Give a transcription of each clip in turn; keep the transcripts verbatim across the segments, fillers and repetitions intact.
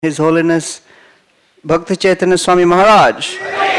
His Holiness Bhakti Chaitanya Swami Maharaj,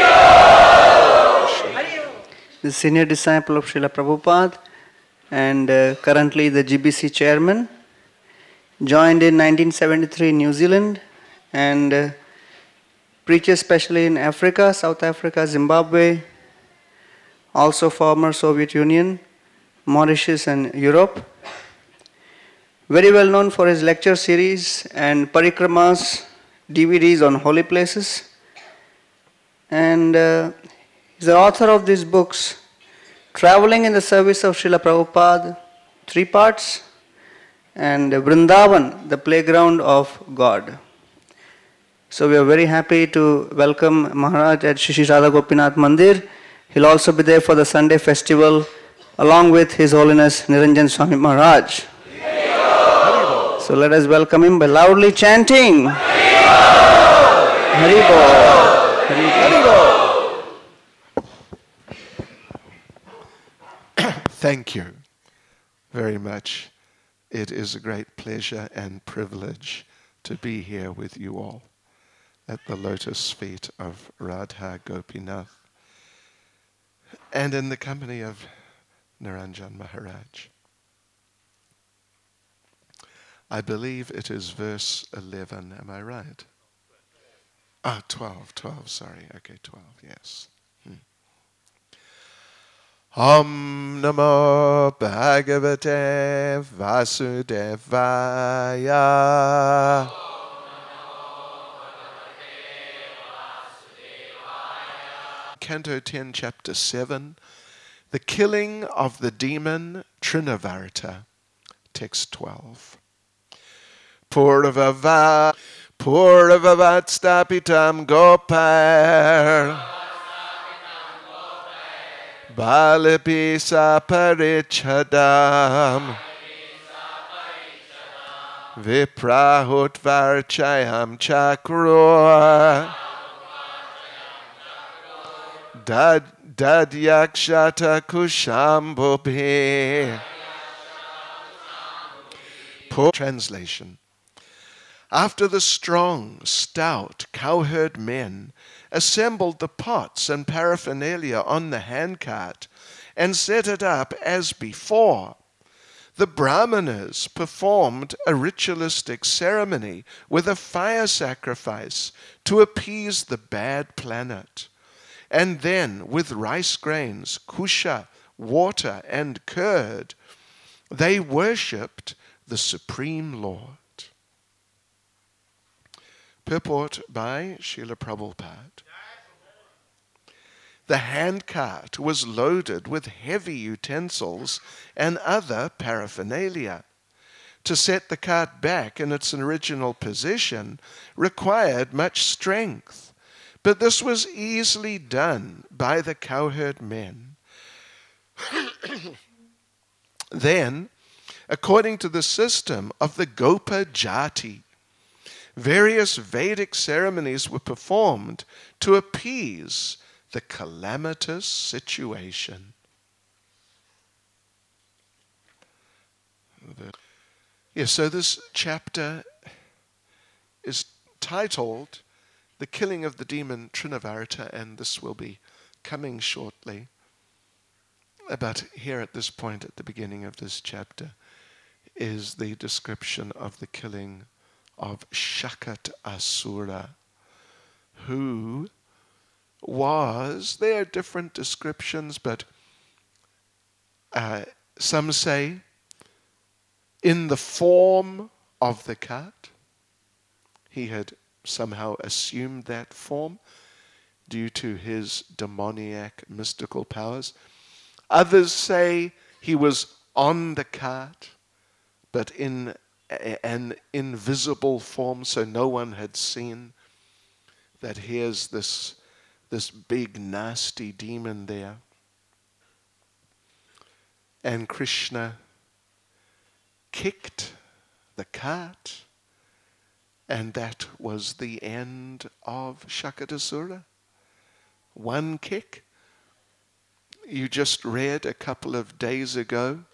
the senior disciple of Srila Prabhupada and uh, currently the G B C chairman, joined in nineteen seventy-three in New Zealand and uh, preaches especially in Africa, South Africa, Zimbabwe, also former Soviet Union, Mauritius and Europe. Very well known for his lecture series and parikramas, D V Ds on holy places. And uh, he's the author of these books, Traveling in the Service of Srila Prabhupada, three parts, and Vrindavan, the Playground of God. So we are very happy to welcome Maharaj at Shri Shri Radha Gopinath Mandir. He'll also be there for the Sunday festival along with His Holiness Niranjan Swami Maharaj. So let us welcome him by loudly chanting Haribol. Haribol. Thank you very much. It is a great pleasure and privilege to be here with you all at the lotus feet of Radha Gopinath and in the company of Niranjan Maharaj. I believe it is verse eleven, am I right? Ah, twelve, twelve, sorry. Okay, twelve, yes. Hmm. Om Namo Bhagavate Vasudevaya. Canto ten, chapter seven, the killing of the demon Trinavarta, text twelve. Purvava, Purvavat Stapitam Gopar, Balapisa Parichadam, Viprahut Varchayam Chakrua, Dad Dadyakshata Kushambhupi. Translation. After the strong, stout cowherd men assembled the pots and paraphernalia on the handcart and set it up as before, the Brahmanas performed a ritualistic ceremony with a fire sacrifice to appease the bad planet. And then, with rice grains, kusha, water, and curd, they worshipped the Supreme Lord. Purport by Srila Prabhupada. The handcart was loaded with heavy utensils and other paraphernalia. To set the cart back in its original position required much strength, but this was easily done by the cowherd men. Then, according to the system of the Gopa Jati, various Vedic ceremonies were performed to appease the calamitous situation. Yes, so this chapter is titled The Killing of the Demon Trinavarta, and this will be coming shortly. But here at this point, at the beginning of this chapter, is the description of the killing of Shakat Asura, who was, there are different descriptions, but uh, some say in the form of the cat. He had somehow assumed that form due to his demoniac mystical powers. Others say he was on the cart, but in an invisible form, so no one had seen that here's this, this big nasty demon there. And Krishna kicked the cart, and that was the end of Shakatasura. One kick. You just read a couple of days ago,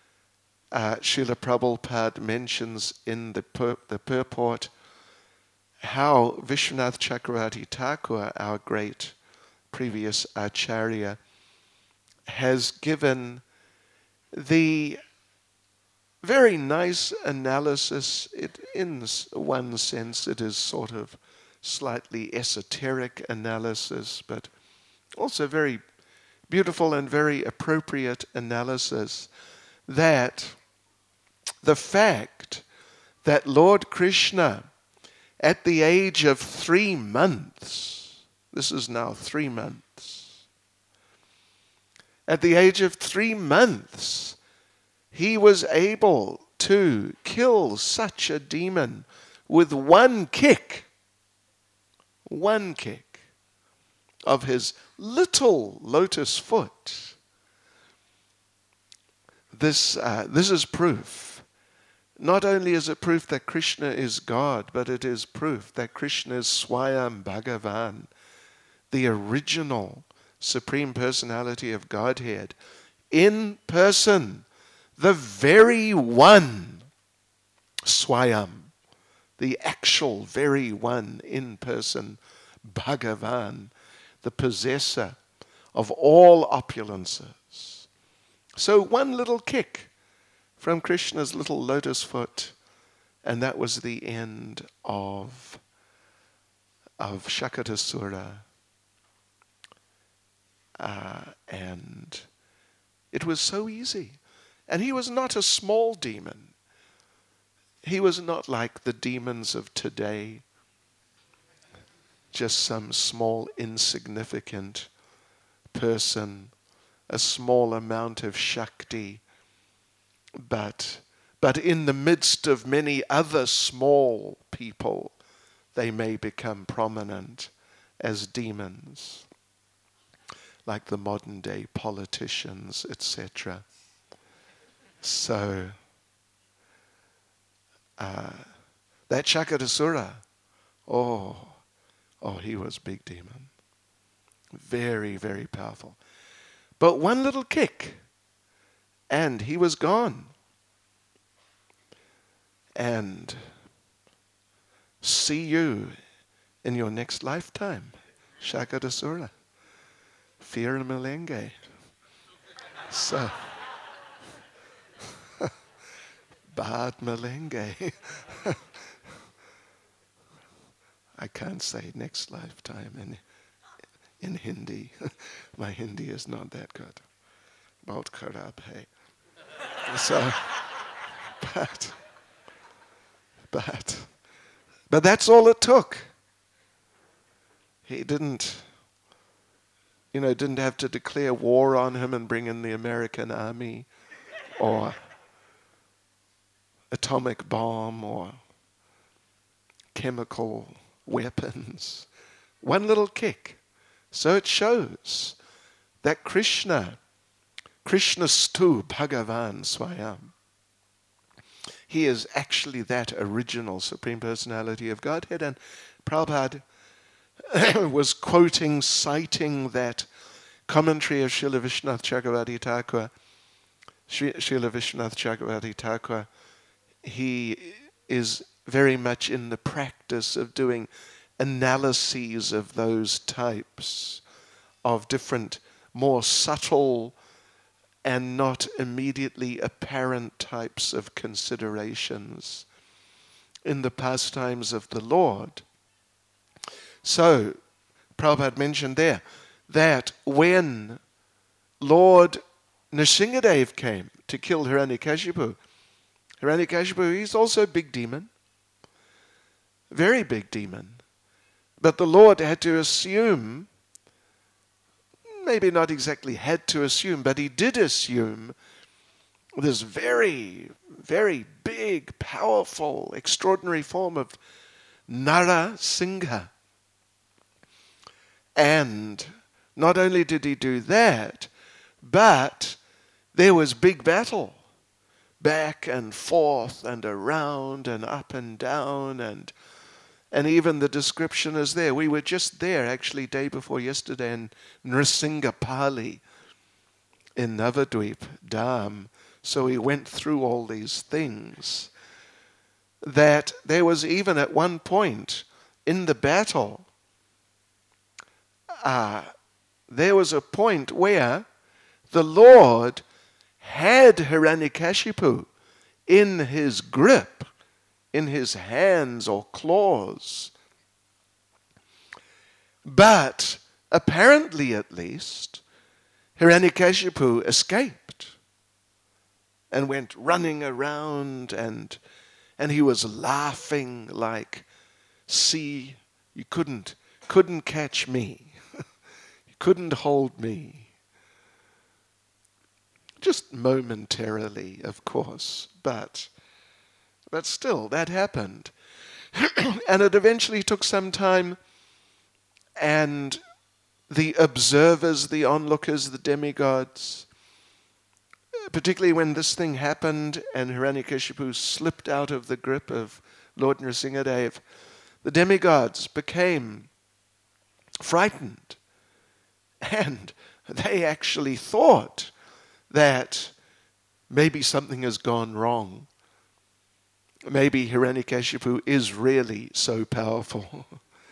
uh, Srila Prabhupada mentions in the, pur- the purport how Vishwanath Chakravarti Thakur, our great previous Acharya, has given the very nice analysis. It, in one sense, it is sort of slightly esoteric analysis, but also very beautiful and very appropriate analysis, that the fact that Lord Krishna, at the age of three months, this is now three months, at the age of three months, he was able to kill such a demon with one kick, one kick of his little lotus foot. This, uh, this is proof. Not only is it proof that Krishna is God, but it is proof that Krishna is Swayam Bhagavan, the original Supreme Personality of Godhead, in person, the very one, Swayam, the actual very one in person, Bhagavan, the possessor of all opulences. So one little kick from Krishna's little lotus foot, and that was the end of, of Shakatasura. Uh, and it was so easy. And he was not a small demon. He was not like the demons of today, just some small insignificant person, a small amount of Shakti, but, but in the midst of many other small people, they may become prominent as demons, like the modern day politicians, et cetera. So, uh, that Shakatasura, oh, oh, he was a big demon. Very, very powerful. But one little kick, and he was gone. And see you in your next lifetime, Shakatasura. Fear Malenge. So, Bad Malenge. I can't say next lifetime in in Hindi. My Hindi is not that good. Bahut kharab hai. So, but, but, but that's all it took. He didn't, you know, didn't have to declare war on him and bring in the American army, or atomic bomb, or chemical weapons. One little kick. So it shows that Krishna, Krishnastu Bhagavan Swayam, he is actually that original Supreme Personality of Godhead. And Prabhupada was quoting, citing that commentary of Srila Vishwanath Chakravarti Thakur. Srila Vishwanath Chakravarti Thakur, he is very much in the practice of doing analyses of those types of different, more subtle and not immediately apparent types of considerations in the pastimes of the Lord. So, Prabhupada mentioned there that when Lord Nrsingadev came to kill Hiranyakashipu, Hiranyakashipu, he's also a big demon, very big demon. But the Lord had to assume, maybe not exactly had to assume, but he did assume this very, very big, powerful, extraordinary form of Narasingha. And not only did he do that, but there was big battle. Back and forth and around and up and down, and and even the description is there. We were just there actually day before yesterday in Nrisingapali in Navadvip Dham. So we went through all these things. That there was even at one point in the battle, uh, there was a point where the Lord had Hiranyakashipu in his grip, in his hands or claws. But apparently, at least, Hiranyakashipu escaped and went running around, and and he was laughing like, see, you couldn't couldn't catch me. You couldn't hold me. Just momentarily, of course, but but still, that happened. And it eventually took some time, and the observers, the onlookers, the demigods, particularly when this thing happened and Hiranyakashipu slipped out of the grip of Lord Nrsingadev, the demigods became frightened, and they actually thought that maybe something has gone wrong. Maybe Hiranyakashipu is really so powerful.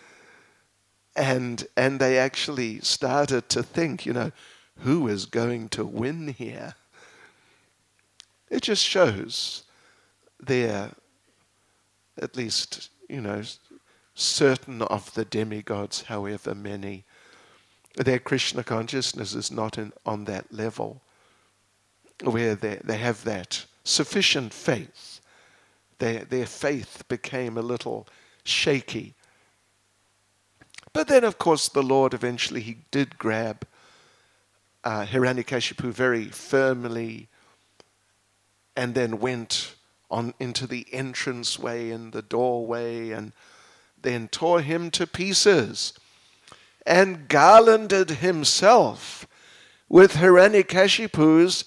and and they actually started to think, you know, who is going to win here? It just shows their, at least, you know, certain of the demigods, however many, their Krishna consciousness is not in, on that level where they, they have that sufficient faith. Their, their faith became a little shaky. But then, of course, the Lord eventually, he did grab uh, Hiranyakashipu very firmly and then went on into the entranceway and the doorway and then tore him to pieces and garlanded himself with Hiranyakashipu's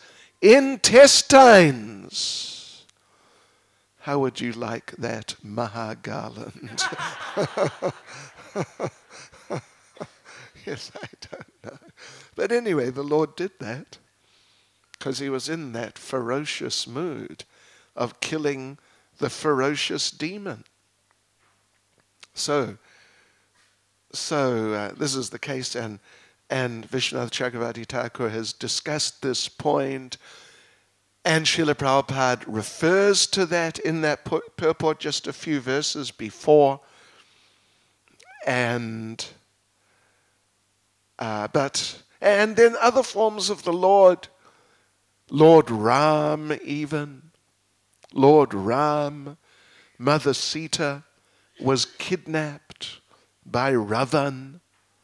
intestines. How would you like that Maha garland? Yes, I don't know. But anyway, the Lord did that because he was in that ferocious mood of killing the ferocious demon. So, so uh, this is the case, and and Vishwanath Chakravarti Thakur has discussed this point, and Srila Prabhupada refers to that in that purport just a few verses before. And uh, but and then other forms of the Lord, Lord Ram even, Lord Ram, Mother Sita was kidnapped by Ravan,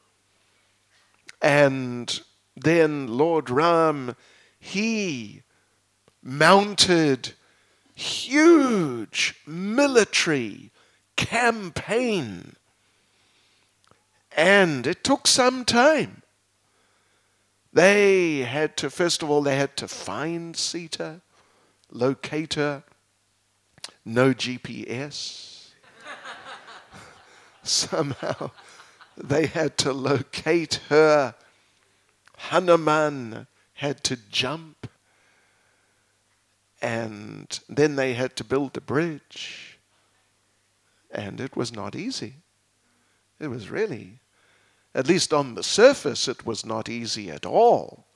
and then Lord Ram, he mounted huge military campaign. And it took some time. They had to, first of all, they had to find Sita, locate her, no G P S. Somehow they had to locate her. Hanuman had to jump. And then they had to build a bridge. And it was not easy. It was really, at least on the surface, it was not easy at all.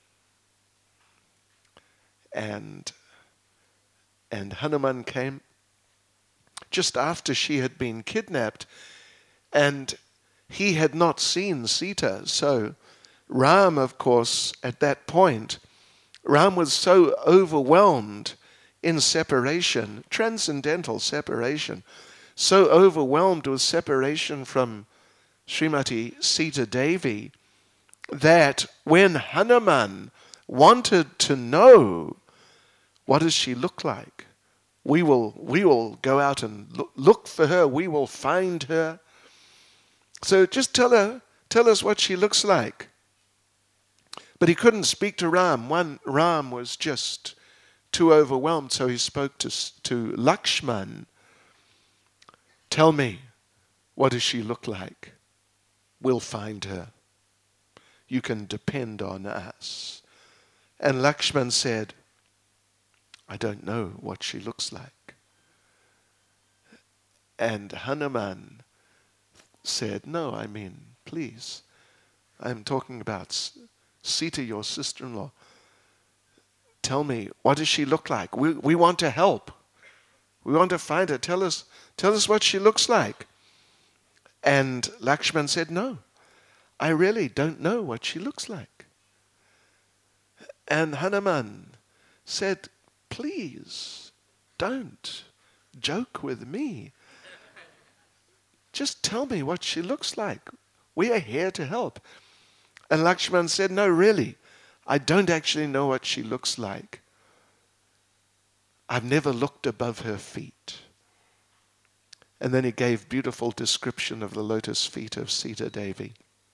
And, and Hanuman came just after she had been kidnapped, and he had not seen Sita. So Ram, of course, at that point, Ram was so overwhelmed in separation, transcendental separation, so overwhelmed with separation from Srimati Sita Devi, that when Hanuman wanted to know, what does she look like? We will, we will go out and look, look for her. We will find her. So just tell her, tell us what she looks like. But he couldn't speak to Ram. One, Ram was just too overwhelmed, so he spoke to, to Lakshman. Tell me, what does she look like? We'll find her. You can depend on us. And Lakshman said, I don't know what she looks like. And Hanuman said, "No, I mean, please. I'm talking about Sita, your sister-in-law. Tell me, what does she look like? We we want to help. We want to find her. Tell us, tell us what she looks like." And Lakshman said, "No, I really don't know what she looks like." And Hanuman said, "Please, don't joke with me. Just tell me what she looks like. We are here to help." And Lakshman said, "No, really, I don't actually know what she looks like. I've never looked above her feet." And then he gave beautiful description of the lotus feet of Sita Devi.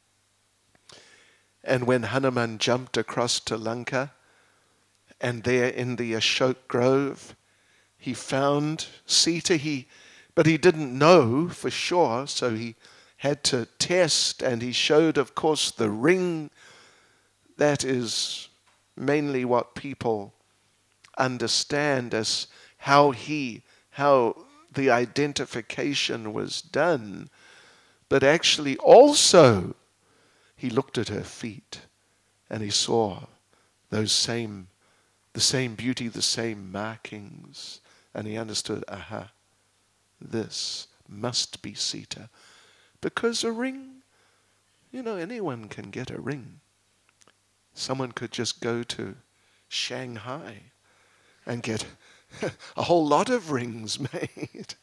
And when Hanuman jumped across to Lanka, and there in the Ashok Grove, he found Sita, he, but he didn't know for sure, so he had to test, and he showed, of course, the ring. That is mainly what people understand as how he, how the identification was done. But actually also, he looked at her feet, and he saw those same, the same beauty, the same markings, and he understood, aha, this must be Sita. Because a ring, you know, anyone can get a ring. Someone could just go to Shanghai and get a whole lot of rings made.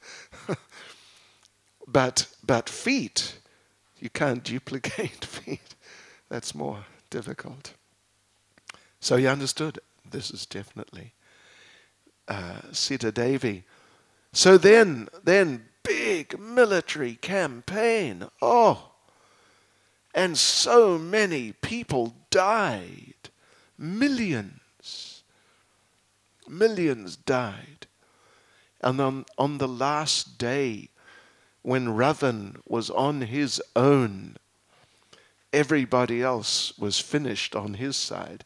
but but feet, you can't duplicate feet. That's more difficult. So he understood, this is definitely uh, Sita Devi. So then, then big military campaign. Oh, and so many people died. Millions. Millions died. And on, on the last day, when Ravan was on his own, everybody else was finished on his side.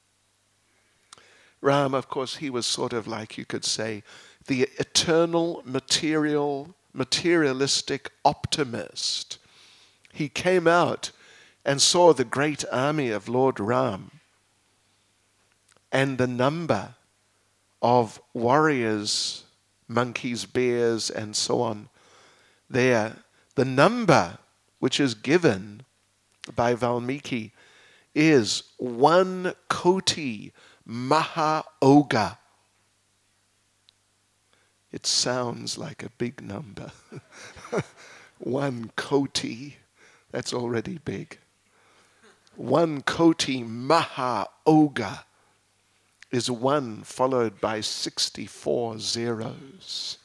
Ram, of course, he was sort of like, you could say, the eternal material, materialistic optimist. He came out and saw the great army of Lord Ram and the number of warriors, monkeys, bears, and so on there. The number which is given by Valmiki is one koti maha oga. It sounds like a big number. One koti, that's already big. One koti maha oga is one followed by sixty-four zeros.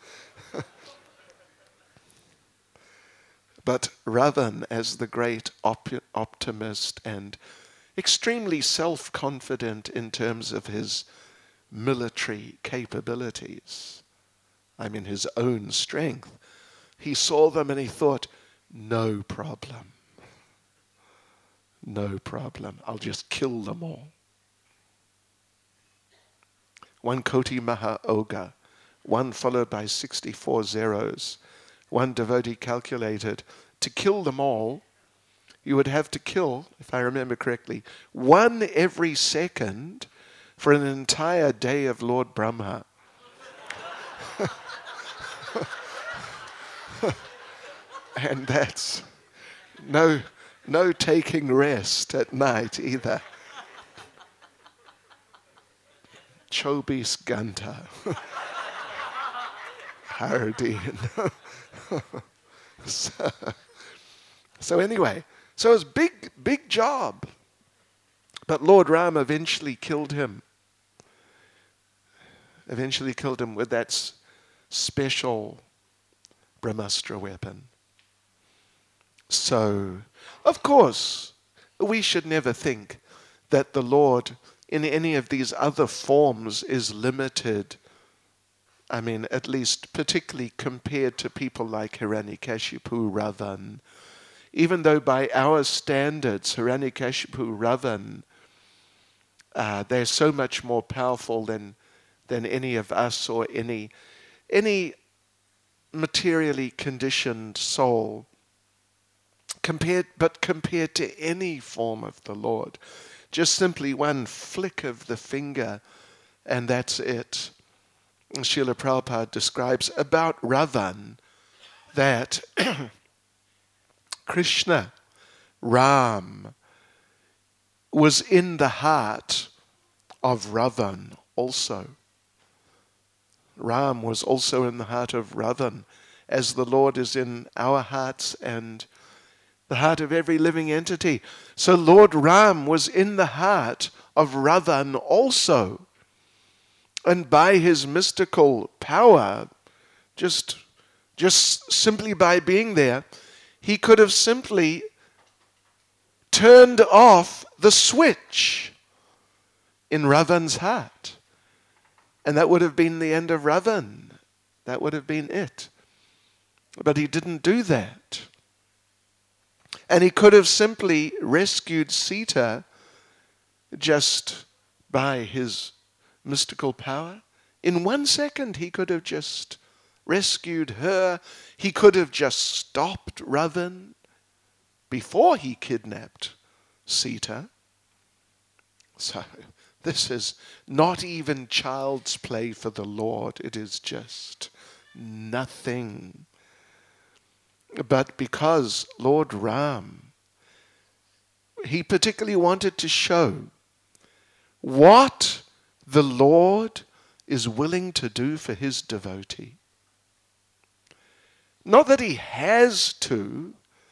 But Ravan, as the great op- optimist and extremely self-confident in terms of his military capabilities, I mean his own strength, he saw them and he thought, no problem. No problem. I'll just kill them all. One koti maha oga, one followed by sixty-four zeros. One devotee calculated, to kill them all, you would have to kill, if I remember correctly, one every second for an entire day of Lord Brahma. And that's no, no taking rest at night either. Chobis Ganta. Haradin. so, so anyway, so it was big, big job. But Lord Ram eventually killed him. Eventually killed him with that s- special Brahmastra weapon. So, of course, we should never think that the Lord in any of these other forms is limited. I mean, at least particularly compared to people like Hiranyakashipu, Ravan. Even though by our standards, Hiranyakashipu, Ravan, uh, they're so much more powerful than than any of us or any any materially conditioned soul. compared, but compared to any form of the Lord, just simply one flick of the finger, and that's it. Srila Prabhupada describes about Ravan that Krishna, Ram, was in the heart of Ravan also. Ram was also in the heart of Ravan, as the Lord is in our hearts and the heart of every living entity. So Lord Ram was in the heart of Ravan also. And by his mystical power, just, just simply by being there, he could have simply turned off the switch in Ravan's heart. And that would have been the end of Ravan. That would have been it. But he didn't do that. And he could have simply rescued Sita just by his mystical power. In one second, he could have just rescued her. He could have just stopped Ravan before he kidnapped Sita. So this is not even child's play for the Lord. It is just nothing. But because Lord Ram, he particularly wanted to show what the Lord is willing to do for his devotee. Not that he has to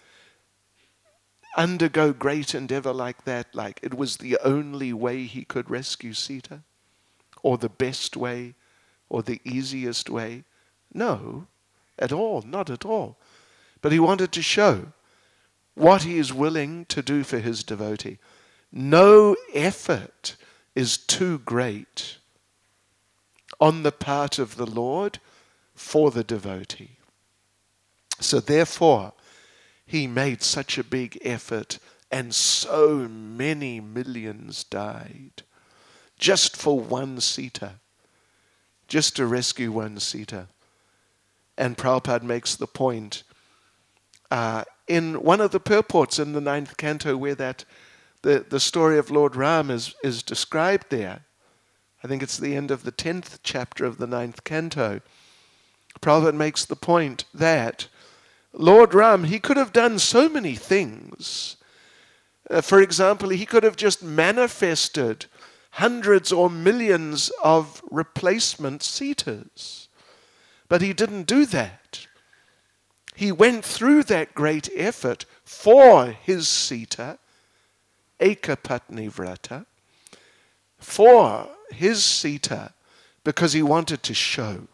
undergo great endeavor like that, like it was the only way he could rescue Sita, or the best way, or the easiest way. No, at all, not at all. But he wanted to show what he is willing to do for his devotee. No effort is too great on the part of the Lord for the devotee. So therefore, he made such a big effort, and so many millions died just for one Sita, just to rescue one Sita. And Prabhupada makes the point uh, in one of the purports in the ninth canto where that the, the story of Lord Ram is, is described there. I think it's the end of the tenth chapter of the ninth canto. Prabhupada makes the point that Lord Ram, he could have done so many things. Uh, for example, he could have just manifested hundreds or millions of replacement Sitas. But he didn't do that. He went through that great effort for his Sita, Ekapatni Vrata, for his Sita, because he wanted to show.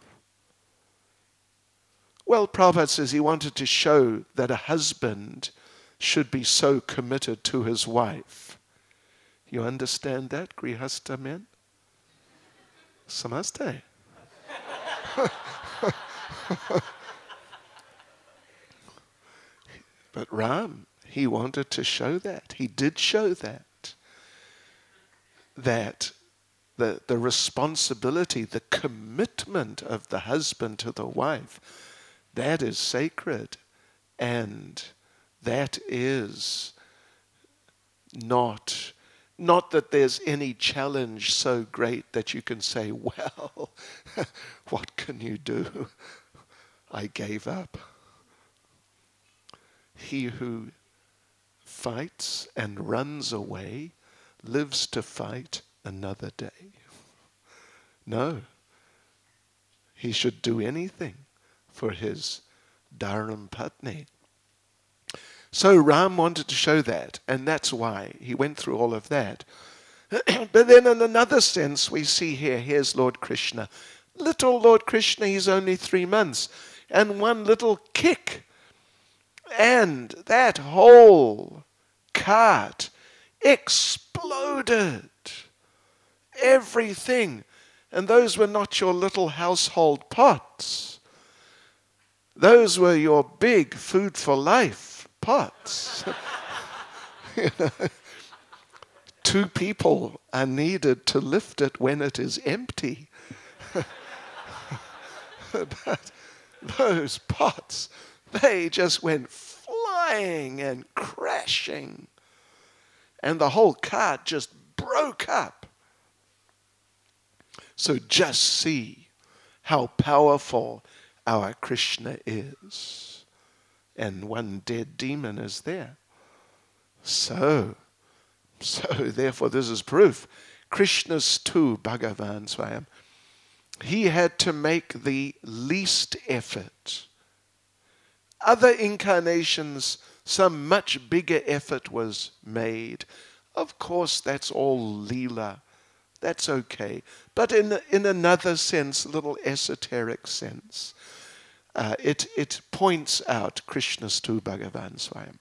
Well, Prabhupada says he wanted to show that a husband should be so committed to his wife. You understand that, Grihastha men? Samaste. But Ram, he wanted to show that. He did show that. That the, the responsibility, the commitment of the husband to the wife, that is sacred. And that is not, not that there's any challenge so great that you can say, well, what can you do? I gave up. He who fights and runs away lives to fight another day. No. He should do anything for his Dharam Patni. So Ram wanted to show that, and that's why he went through all of that. But then in another sense, we see here, here's Lord Krishna. Little Lord Krishna, he's only three months. And one little kick, and that whole cart exploded. Everything. And those were not your little household pots. Those were your big food for life pots. You know, two people are needed to lift it when it is empty. But those pots, they just went flying flying and crashing. And the whole cart just broke up. So just see how powerful our Krishna is. And one dead demon is there. So, so therefore this is proof. Krishna's too, Bhagavan Swayam. He had to make the least effort. Other incarnations, some much bigger effort was made. Of course, that's all Leela. That's okay. But in, in another sense, a little esoteric sense, uh, it, it points out Krishna's tu Bhagavan Swayam.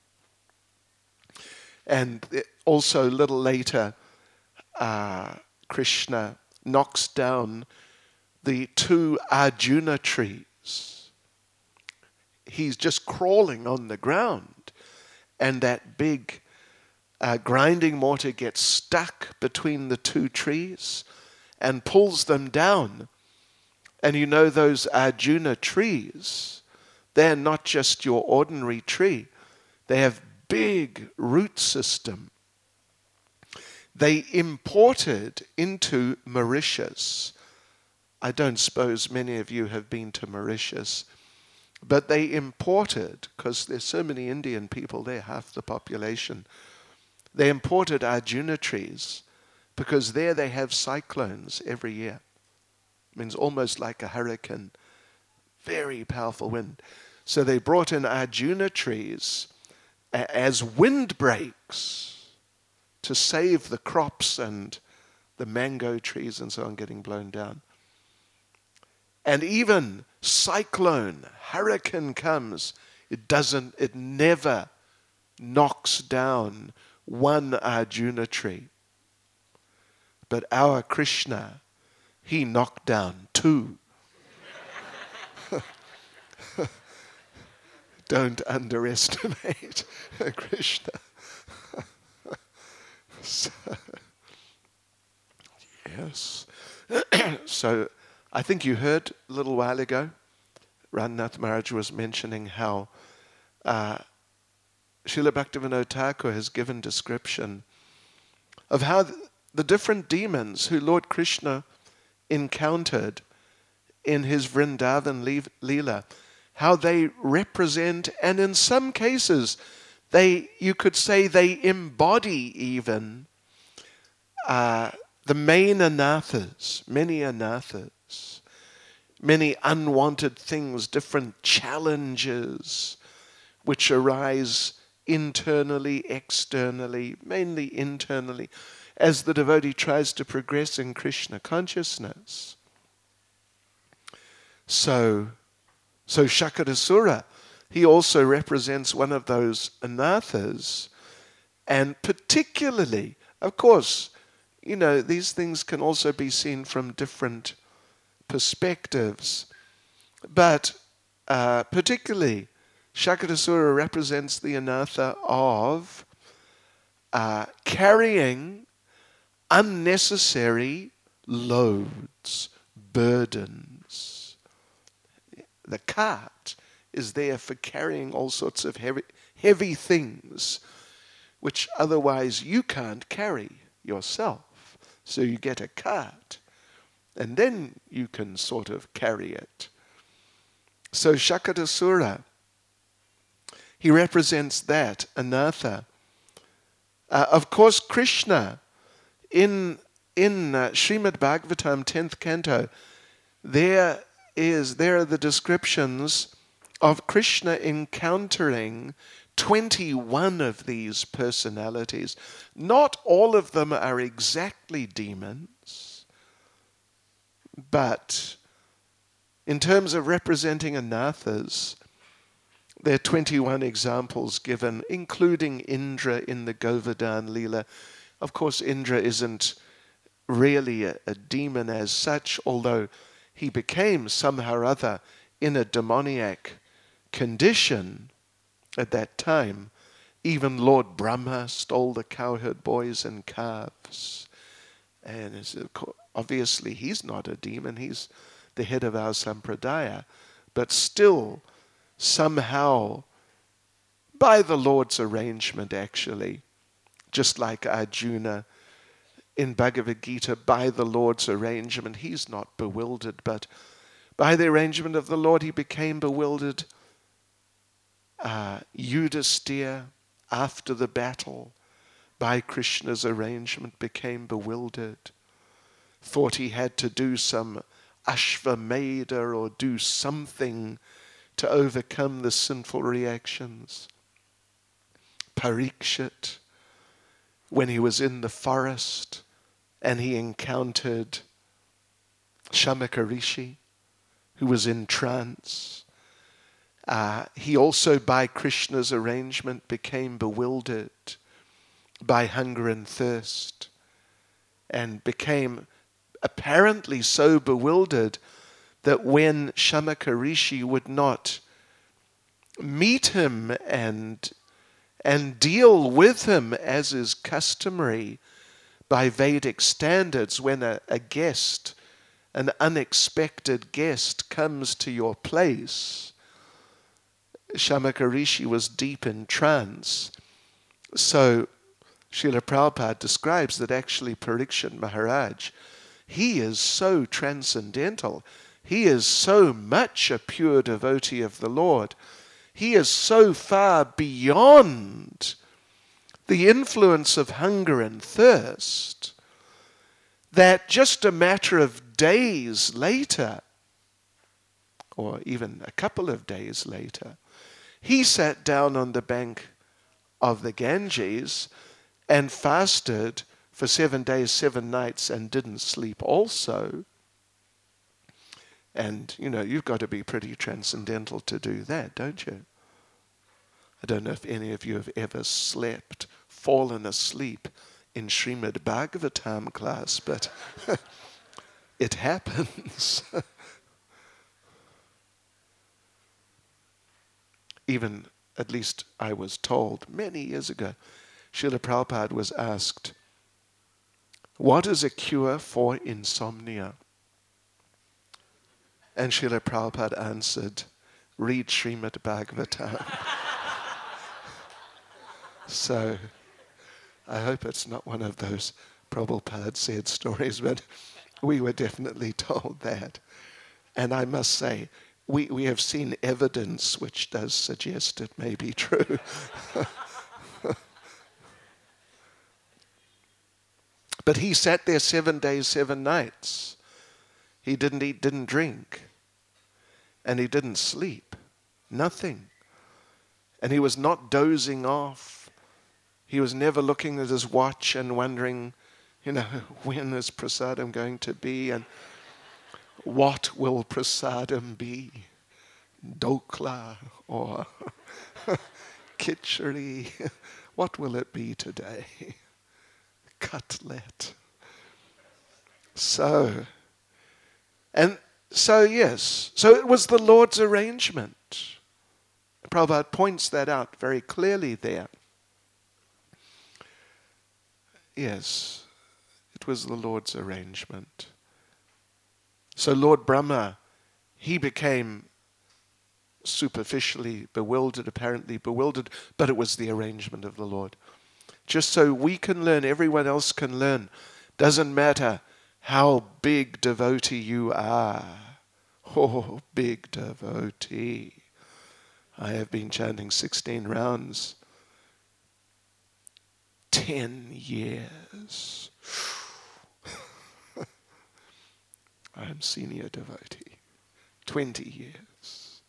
And also a little later, uh, Krishna knocks down the two Arjuna trees. He's just crawling on the ground, and that big uh, grinding mortar gets stuck between the two trees and pulls them down. And you know those Arjuna trees, they're not just your ordinary tree. They have big root system. They imported into Mauritius. I don't suppose many of you have been to Mauritius, but they imported, because there's so many Indian people there, half the population, they imported Arjuna trees because there they have cyclones every year. It means almost like a hurricane, very powerful wind. So they brought in Arjuna trees as windbreaks to save the crops and the mango trees and so on getting blown down. And even cyclone, hurricane comes, it doesn't, it never knocks down one Arjuna tree. But our Krishna, he knocked down two. Don't underestimate Krishna. So, yes. So I think you heard a little while ago, Rannath Maharaj was mentioning how uh, Srila Bhaktivinoda Thakur has given description of how th- the different demons who Lord Krishna encountered in his Vrindavan le- Leela, how they represent, and in some cases, they, you could say they embody even uh, the main anathas, many anathas, many unwanted things, different challenges which arise internally, externally, mainly internally, as the devotee tries to progress in Krishna consciousness. So, so Shakadasura, he also represents one of those anathas, and particularly, of course, you know, these things can also be seen from different perspectives, but uh, particularly Shakadasura represents the anatha of uh, carrying unnecessary loads, burdens. The cart is there for carrying all sorts of heavy, heavy things which otherwise you can't carry yourself. So you get a cart, and then you can sort of carry it. So Shakadasura, he represents that, anatha. Uh, of course, Krishna, in, in uh, Srimad Bhagavatam, tenth canto, there is, there are the descriptions of Krishna encountering twenty-one of these personalities. Not all of them are exactly demons, but in terms of representing anathas, there are twenty-one examples given, including Indra in the Govardhan Leela. Of course, Indra isn't really a, a demon as such, although he became somehow or other in a demoniac condition at that time. Even Lord Brahma stole the cowherd boys and calves. And it's, obviously he's not a demon, he's the head of our sampradaya. But still, somehow, by the Lord's arrangement, actually. Just like Arjuna in Bhagavad Gita, by the Lord's arrangement. He's not bewildered, but by the arrangement of the Lord, he became bewildered. Uh, Yudhisthira, after the battle, by Krishna's arrangement, became bewildered. Thought he had to do some Ashvamedha or do something to overcome the sinful reactions. Parikshit, when he was in the forest and he encountered Shamaka Rishi, who was in trance, uh, he also, by Krishna's arrangement, became bewildered by hunger and thirst, and became apparently so bewildered that when Shamaka Rishi would not meet him and and deal with him as is customary by Vedic standards, when a, a guest, an unexpected guest, comes to your place, Shamaka Rishi was deep in trance. So Srila Prabhupada describes that actually Parikshit Maharaj, he is so transcendental. He is so much a pure devotee of the Lord. He is so far beyond the influence of hunger and thirst that just a matter of days later, or even a couple of days later, he sat down on the bank of the Ganges and fasted for seven days, seven nights, and didn't sleep also. And, you know, you've got to be pretty transcendental to do that, don't you? I don't know if any of you have ever slept, fallen asleep in Srimad Bhagavatam class, but it happens. Even, at least I was told many years ago, Srila Prabhupada was asked, what is a cure for insomnia? And Srila Prabhupada answered, read Srimad Bhagavatam. So I hope it's not one of those Prabhupada said stories, but we were definitely told that. And I must say, we, we have seen evidence which does suggest it may be true. But he sat there seven days, seven nights. He didn't eat, didn't drink. And he didn't sleep. Nothing. And he was not dozing off. He was never looking at his watch and wondering, you know, when is prasadam going to be? And what will prasadam be? Dokla or khichdi? What will it be today? Cutlet. So, and so yes, so it was the Lord's arrangement. Prabhupada points that out very clearly there. Yes, it was the Lord's arrangement. So Lord Brahma, he became superficially bewildered, apparently bewildered, but it was the arrangement of the Lord. Just so we can learn, everyone else can learn. Doesn't matter how big devotee you are. Oh, big devotee. I have been chanting sixteen rounds. Ten years. I am senior devotee. Twenty years.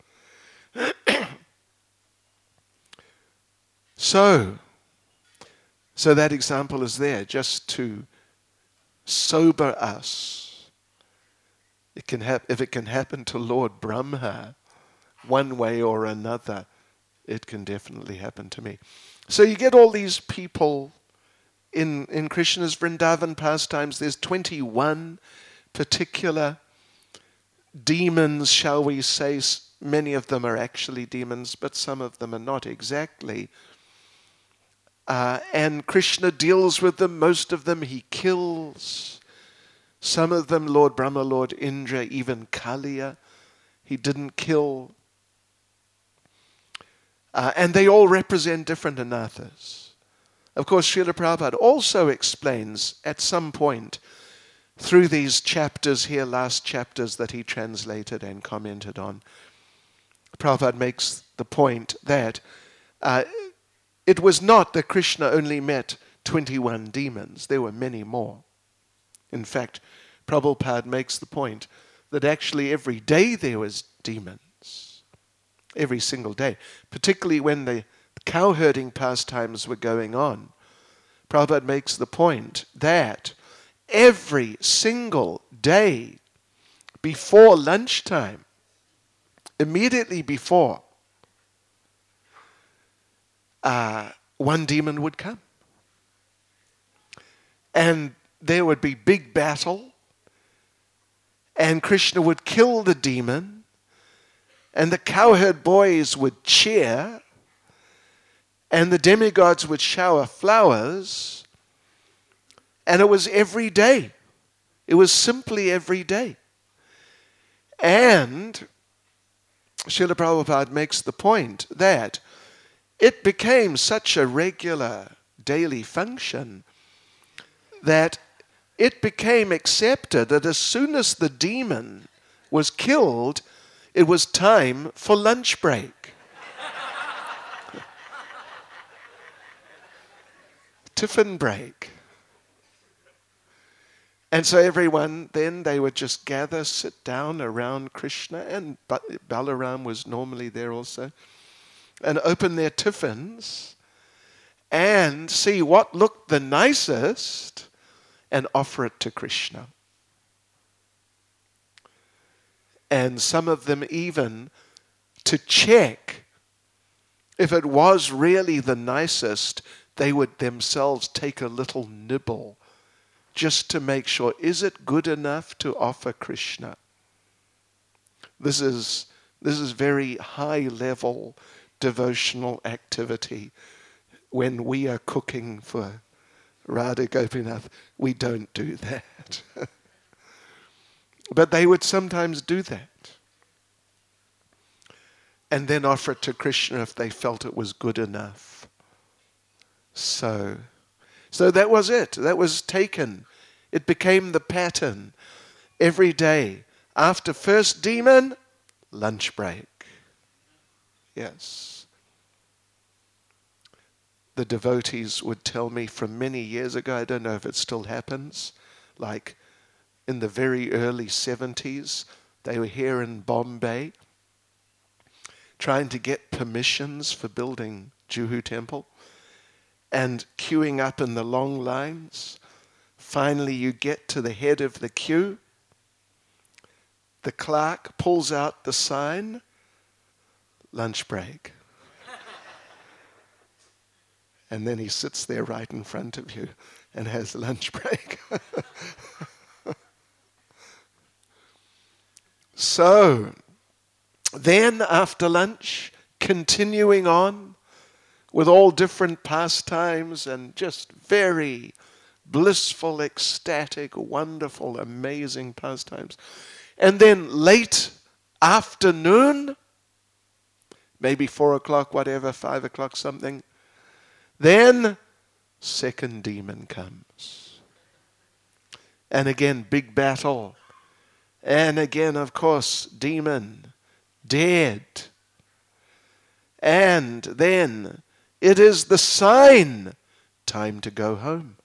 so, so that example is there just to sober us. It can hap- if it can happen to Lord Brahma, one way or another, it can definitely happen to me. So you get all these people in, in Krishna's Vrindavan pastimes. There's twenty-one particular demons, shall we say. Many of them are actually demons, but some of them are not exactly. Uh, and Krishna deals with them. Most of them he kills. Some of them, Lord Brahma, Lord Indra, even Kaliya, he didn't kill. Uh, and they all represent different anathas. Of course, Srila Prabhupada also explains at some point through these chapters here, last chapters that he translated and commented on, Prabhupada makes the point that uh, it was not that Krishna only met twenty-one demons. There were many more. In fact, Prabhupada makes the point that actually every day there was demons. Every single day. Particularly when the cow-herding pastimes were going on. Prabhupada makes the point that every single day before lunchtime, immediately before, uh, one demon would come. And there would be big battle, and Krishna would kill the demon, and the cowherd boys would cheer, and the demigods would shower flowers, and it was every day. It was simply every day. And Srila Prabhupada makes the point that it became such a regular daily function that it became accepted that as soon as the demon was killed, it was time for lunch break. Tiffin break. And so everyone, then they would just gather, sit down around Krishna, and Balaram was normally there also, and open their tiffins and see what looked the nicest and offer it to Krishna. And some of them even, to check if it was really the nicest, they would themselves take a little nibble just to make sure, is it good enough to offer Krishna? This is, this is very high level devotional activity. When we are cooking for Radha Gopinath, we don't do that. But they would sometimes do that. And then offer it to Krishna if they felt it was good enough. So, so that was it. That was taken. It became the pattern. Every day, after first demon, lunch break. Yes. The devotees would tell me from many years ago, I don't know if it still happens, like in the very early seventies, they were here in Bombay trying to get permissions for building Juhu Temple and queuing up in the long lines. Finally, you get to the head of the queue. The clerk pulls out the sign, lunch break. And then he sits there right in front of you and has lunch break. So, then after lunch, continuing on with all different pastimes and just very blissful, ecstatic, wonderful, amazing pastimes. And then late afternoon, maybe four o'clock, whatever, five o'clock, something, then second demon comes. And again, big battle. And again, of course, demon dead. And then it is the sign, time to go home.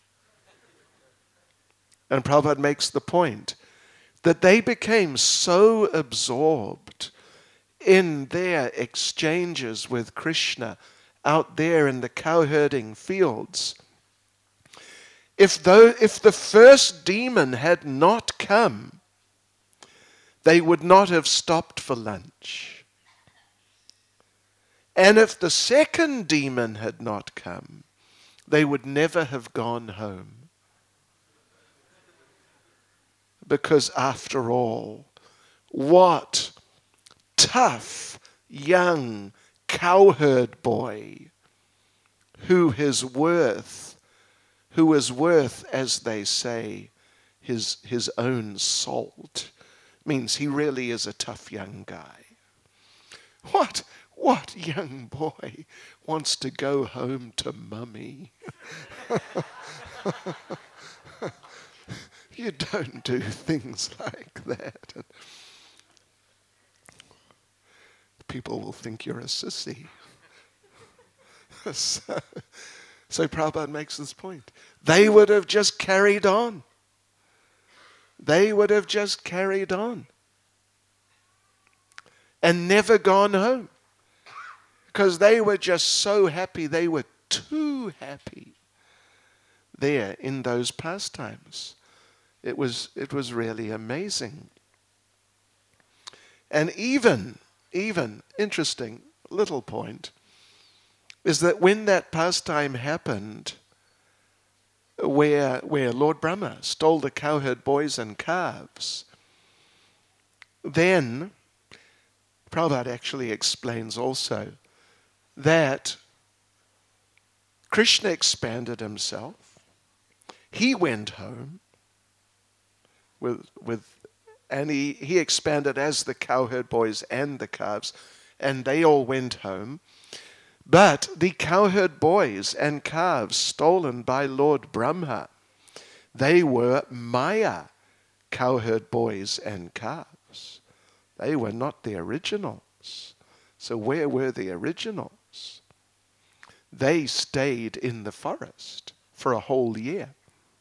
And Prabhupada makes the point that they became so absorbed in their exchanges with Krishna out there in the cow-herding fields. If, though, if the first demon had not come, they would not have stopped for lunch. And if the second demon had not come, they would never have gone home. Because after all, what tough young cowherd boy who is worth, who is worth, as they say, his, his own salt, means he really is a tough young guy. What, What young boy wants to go home to mummy? You don't do things like that. And people will think you're a sissy. so, so Prabhupada makes this point. They would have just carried on. They would have just carried on. And never gone home. Because they were just so happy. They were too happy there in those pastimes. It was, it was really amazing. And even, even, interesting little point, is that when that pastime happened, where, where Lord Brahma stole the cowherd boys and calves, then Prabhupada actually explains also that Krishna expanded himself. He went home with, with and he, he expanded as the cowherd boys and the calves, and they all went home. But the cowherd boys and calves stolen by Lord Brahma, they were Maya cowherd boys and calves. They were not the originals. So where were the originals? They stayed in the forest for a whole year.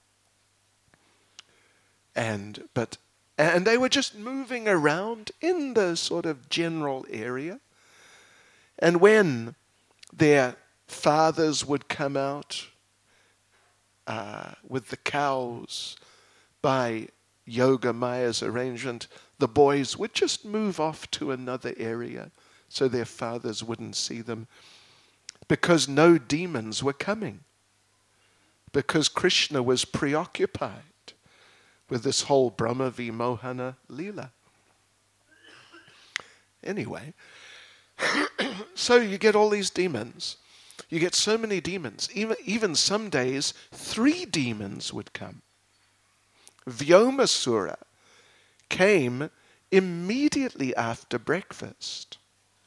And but and they were just moving around in the sort of general area. And when their fathers would come out uh, with the cows by Yoga Maya's arrangement, the boys would just move off to another area so their fathers wouldn't see them, because no demons were coming, because Krishna was preoccupied with this whole Brahma Vimohana Leela. Anyway, so you get all these demons. You get so many demons. Even, even some days, three demons would come. Vyomasura came immediately after breakfast.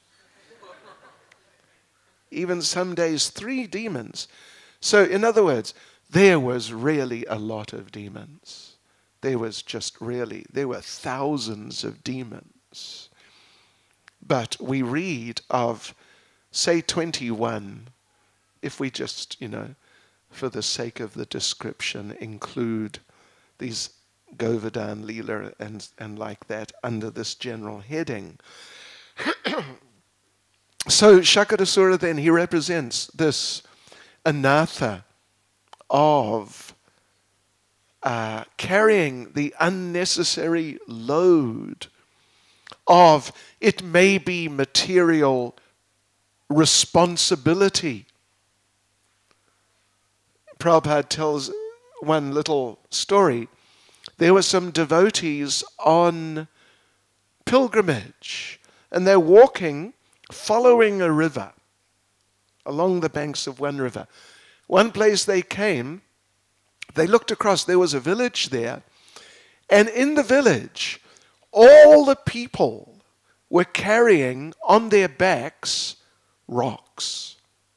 Even some days, three demons. So, in other words, there was really a lot of demons. There was just really, there were thousands of demons. But we read of, say, twenty-one, if we just, you know, for the sake of the description, include these Govardhan Leela and, and like that under this general heading. So Shakadasura then, he represents this anatha of uh, carrying the unnecessary load of, it may be material responsibility. Prabhupada tells one little story. There were some devotees on pilgrimage, and they're walking, following a river, along the banks of one river. One place they came, they looked across, there was a village there, and in the village, all the people were carrying on their backs rocks,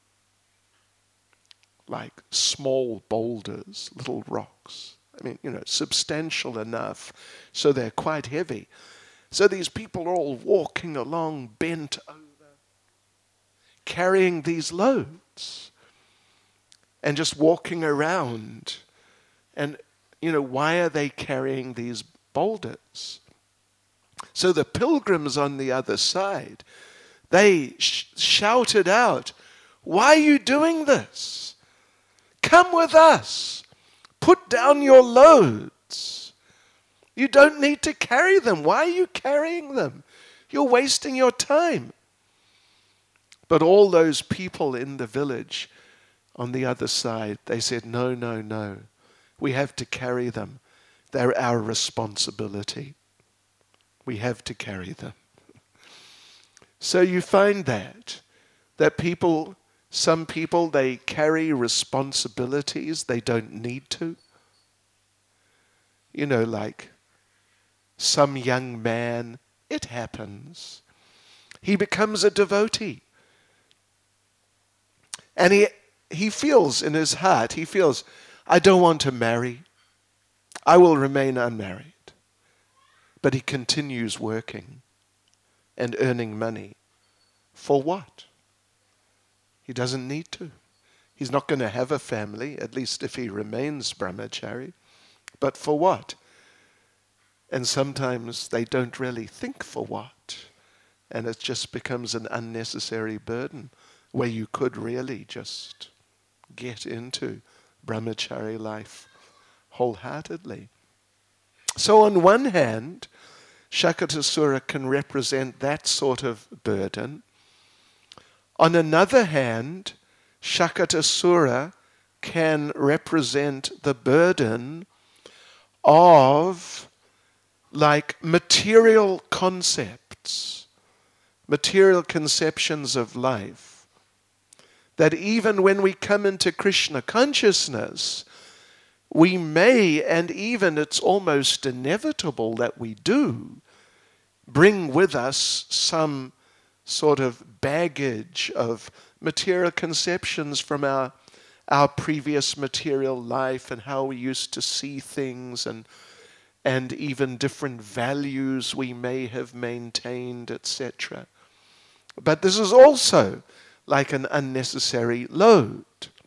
like small boulders, little rocks. I mean, you know, substantial enough so they're quite heavy. So these people are all walking along, bent over, carrying these loads and just walking around. And, you know, why are they carrying these boulders? So the pilgrims on the other side, they sh- shouted out, "Why are you doing this? Come with us. Put down your loads. You don't need to carry them. Why are you carrying them? You're wasting your time." But all those people in the village on the other side, they said, no, no, no. We have to carry them. They're our responsibility. We have to carry them. So you find that, that people, some people, they carry responsibilities they don't need to. You know, like some young man, it happens. he becomes a devotee. And he, he feels in his heart, he feels, I don't want to marry. I will remain unmarried. But he continues working and earning money. For what? He doesn't need to. He's not going to have a family, at least if he remains brahmachari. But for what? And sometimes they don't really think for what. And it just becomes an unnecessary burden where you could really just get into brahmachari life wholeheartedly. So on one hand, Shakatasura can represent that sort of burden. On another hand, Shakatasura can represent the burden of like material concepts, material conceptions of life, that even when we come into Krishna consciousness, we may, and even it's almost inevitable that we do, bring with us some sort of baggage of material conceptions from our, our previous material life and how we used to see things, and, and even different values we may have maintained, et cetera. But this is also like an unnecessary load.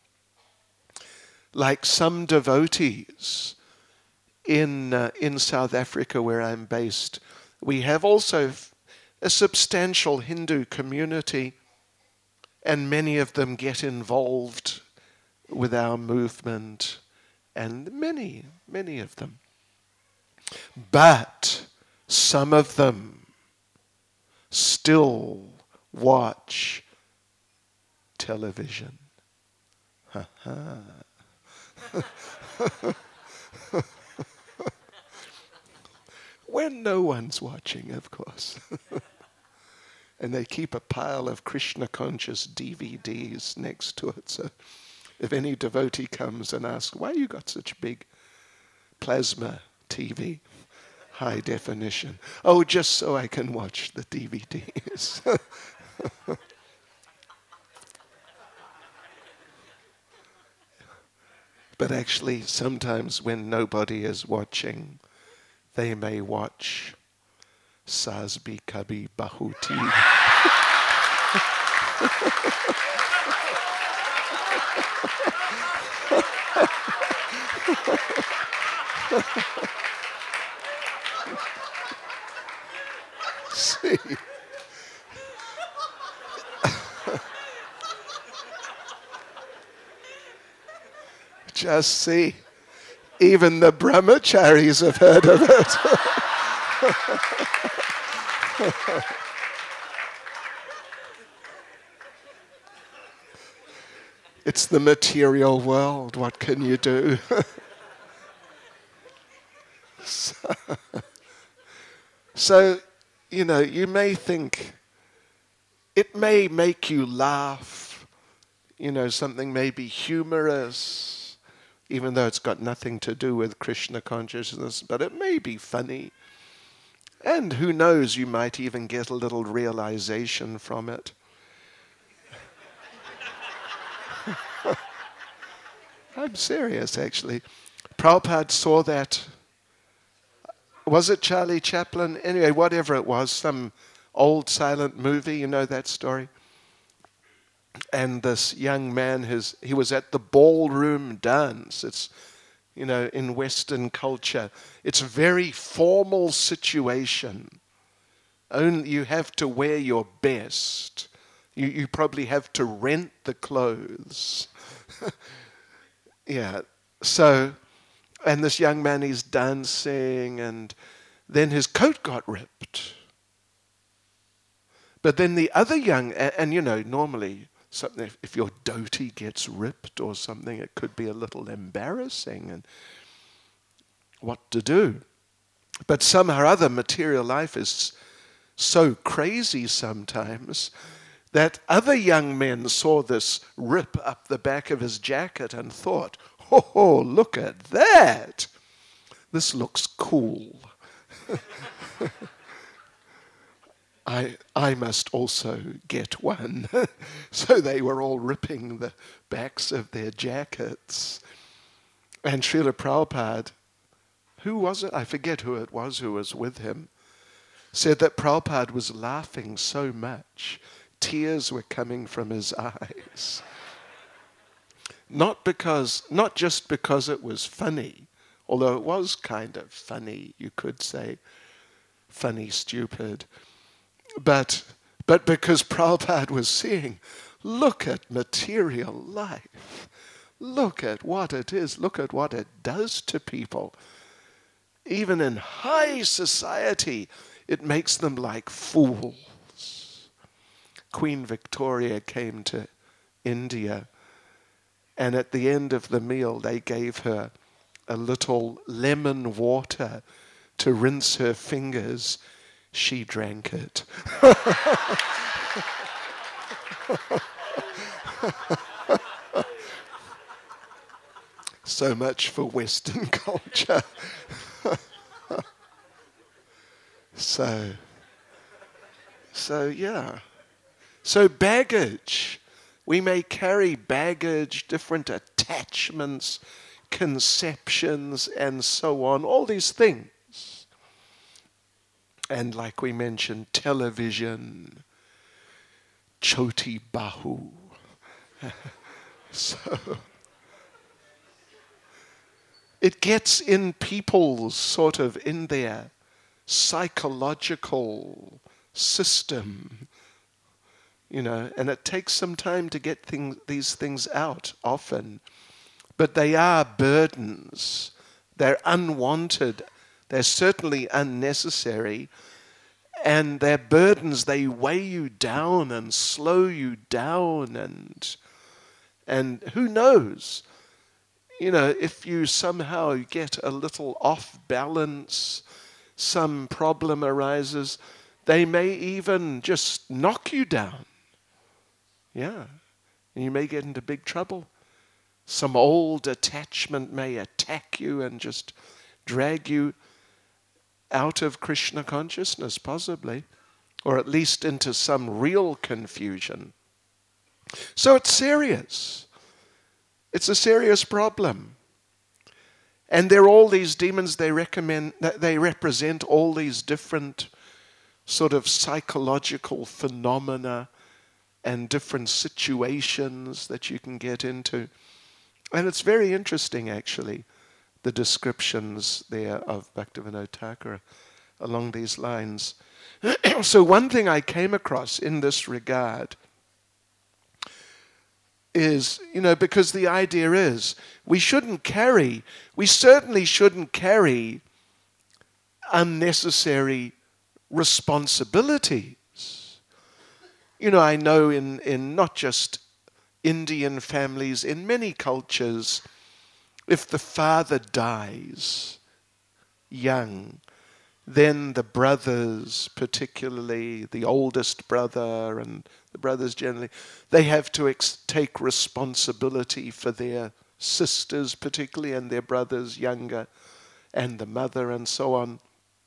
Like some devotees in uh, in South Africa, where I'm based, we have also a substantial Hindu community, and many of them get involved with our movement, and many, many of them. But some of them still watch television. Ha ha. When no one's watching, of course. And they keep a pile of Krishna-conscious D V Ds next to it. So if any devotee comes and asks, why you got such big plasma T V, high definition? Oh, just so I can watch the D V Ds. But actually, sometimes when nobody is watching, they may watch Saas Bhi Kabhi Bahu Thi. See? Just see, even the brahmacharis have heard of it. It's the material world. What can you do? so, so, you know, you may think it may make you laugh. You know, something may be humorous, even though it's got nothing to do with Krishna consciousness, but it may be funny. And who knows, you might even get a little realization from it. I'm serious, actually. Prabhupada saw that. Was it Charlie Chaplin? Anyway, whatever it was, some old silent movie, you know that story? And this young man, his, he was at the ballroom dance. It's, you know, in Western culture, it's a very formal situation. Only you have to wear your best. You, you probably have to rent the clothes. Yeah. So, and this young man, he's dancing, and then his coat got ripped. But then the other young, and, and you know, normally, something, if, if your dhoti gets ripped or something, it could be a little embarrassing and what to do. But somehow or other, material life is so crazy sometimes that other young men saw this rip up the back of his jacket and thought, oh, look at that. This looks cool. I, I must also get one. So they were all ripping the backs of their jackets. And Srila Prabhupada, who was it? I forget who it was who was with him, said that Prabhupada was laughing so much, tears were coming from his eyes. Not because, not just because it was funny, although it was kind of funny, you could say, funny, stupid, but but because Prabhupada was seeing, look at material life, look at what it is, look at what it does to people. Even in high society, it makes them like fools. Queen Victoria came to India, and at the end of the meal, they gave her a little lemon water to rinse her fingers. She drank it. So much for Western culture. so, so yeah. So baggage. We may carry baggage, different attachments, conceptions, and so on, all these things. And like we mentioned, television, Choti Bahu. So it gets in people's sort of in their psychological system, you know, and it takes some time to get things, these things out often. But they are burdens. They're unwanted. They're certainly unnecessary. And they're burdens. They weigh you down and slow you down. And, and who knows? You know, if you somehow get a little off balance, some problem arises, they may even just knock you down. Yeah. And you may get into big trouble. Some old attachment may attack you and just drag you out of Krishna consciousness, possibly, or at least into some real confusion. So it's serious. It's a serious problem. And there are all these demons, they recommend that they represent all these different sort of psychological phenomena and different situations that you can get into. And it's very interesting, actually, the descriptions there of Bhaktivinoda Thakur along these lines. So one thing I came across in this regard is, you know, because the idea is we shouldn't carry, we certainly shouldn't carry unnecessary responsibilities. You know, I know in, in not just Indian families, in many cultures, if the father dies young, then the brothers, particularly the oldest brother and the brothers generally, they have to ex- take responsibility for their sisters particularly and their brothers younger and the mother and so on.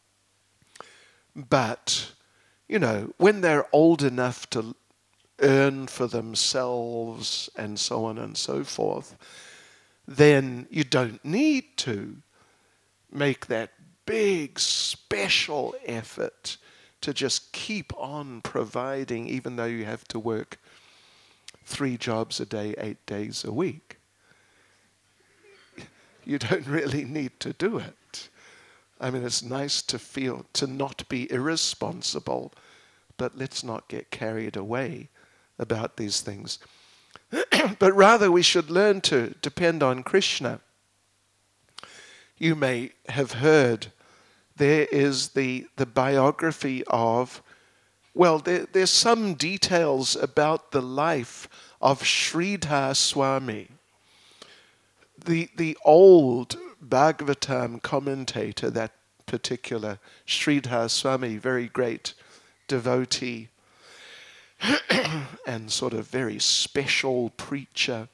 But, you know, when they're old enough to earn for themselves and so on and so forth, then you don't need to make that big special effort to just keep on providing even though you have to work three jobs a day, eight days a week. You don't really need to do it. I mean, it's nice to feel, to not be irresponsible, but let's not get carried away about these things. But rather we should learn to depend on Krishna. You may have heard there is the, the biography of, well, there, there's some details about the life of Sridhar Swami. The, the old Bhagavatam commentator, that particular Sridhar Swami, very great devotee and sort of very special preacher.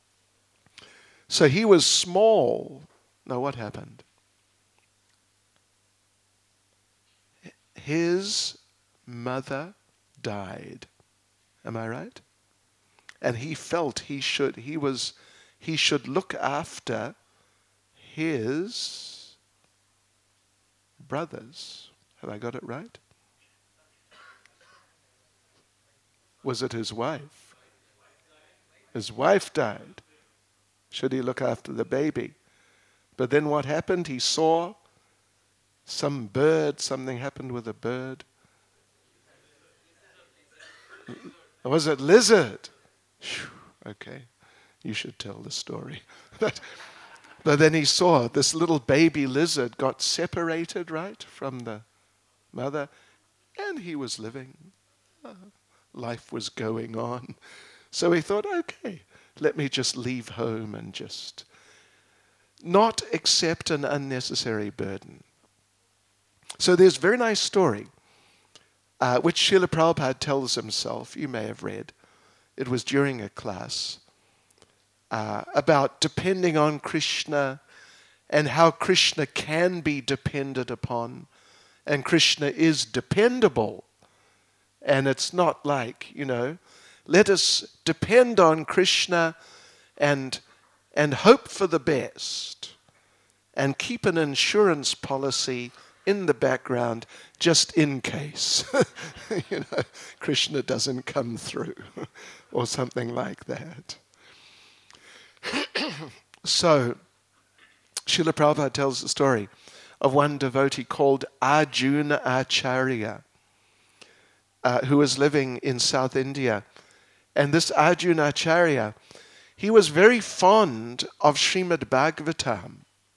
So he was small. Now what happened? His mother died. Am I right? And he felt he should, he was, he should look after his brothers. Have I got it right? Was it his wife? His wife died. Should he look after the baby? But then what happened? He saw some bird, something happened with a bird. Was it lizard? Whew, okay, you should tell the story. but, but then he saw this little baby lizard got separated, right, from the mother, and he was living. Uh, life was going on. So he thought, okay, let me just leave home and just not accept an unnecessary burden. So there's a very nice story, uh, which Srila Prabhupada tells himself, you may have read. It was during a class, uh, about depending on Krishna and how Krishna can be depended upon. And Krishna is dependable. And it's not like, you know, let us depend on Krishna and, and hope for the best and keep an insurance policy in the background just in case, you know, Krishna doesn't come through or something like that. So, Srila Prabhupada tells the story of one devotee called Arjuna Acharya, uh, who was living in South India. And this Arjuna Acharya, he was very fond of Srimad Bhagavatam.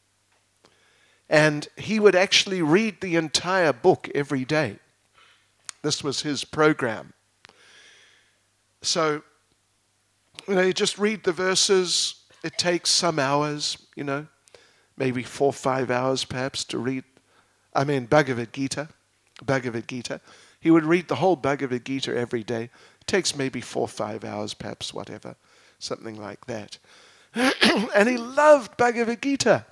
And he would actually read the entire book every day. This was his program. So, you know, you just read the verses. It takes some hours, you know, maybe four or five hours perhaps to read, I mean, Bhagavad Gita, Bhagavad Gita. He would read the whole Bhagavad Gita every day. It takes maybe four or five hours perhaps, whatever, something like that. And he loved Bhagavad Gita.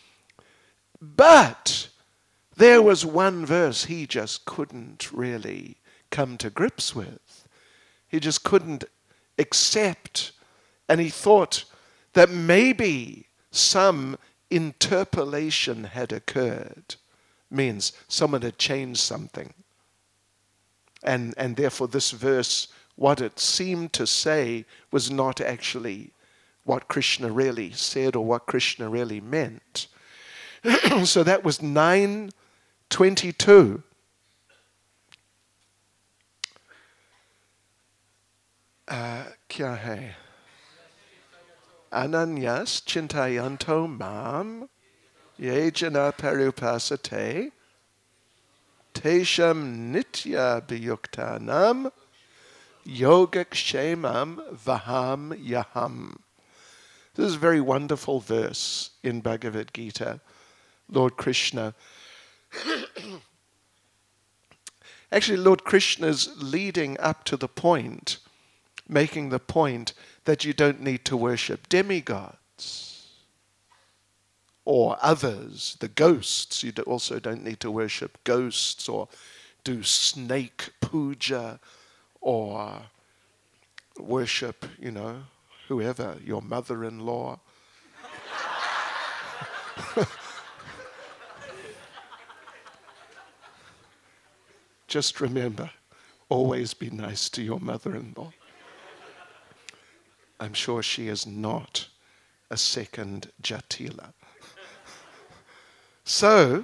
But there was one verse he just couldn't really come to grips with. He just couldn't accept. And he thought that maybe some interpolation had occurred. Means someone had changed something. And, and therefore this verse, what it seemed to say, was not actually what Krishna really said or what Krishna really meant. So that was nine twenty-two. Uh, kya hai? Ananyas chintayanto mam ye jana parupasate tesham nitya biyuktanam yogakshemam vaham yaham. This is a very wonderful verse in Bhagavad Gita. Lord Krishna. Actually, Lord Krishna is leading up to the point, making the point that you don't need to worship demigods or others, the ghosts. You also don't need to worship ghosts or do snake puja or worship, you know, whoever, your mother-in-law. Just remember, always be nice to your mother-in-law. I'm sure she is not a second Jatila. So,